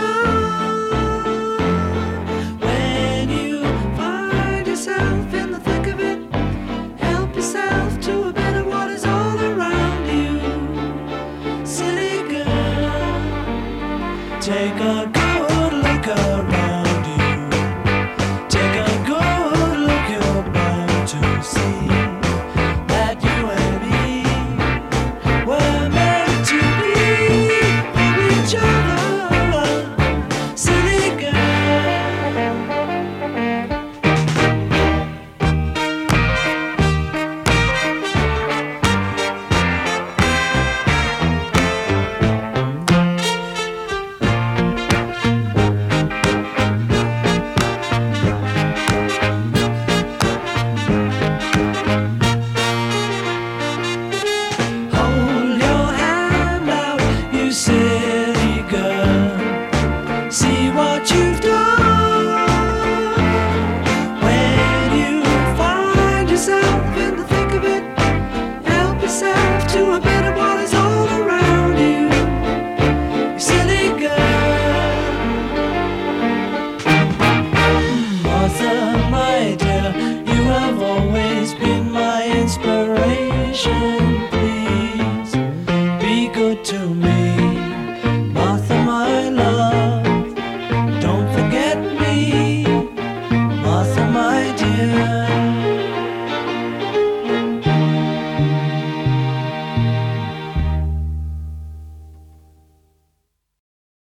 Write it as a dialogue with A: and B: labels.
A: When you find yourself in the thick of it, help yourself to a bit of what is all around you. City girl, take a good look around.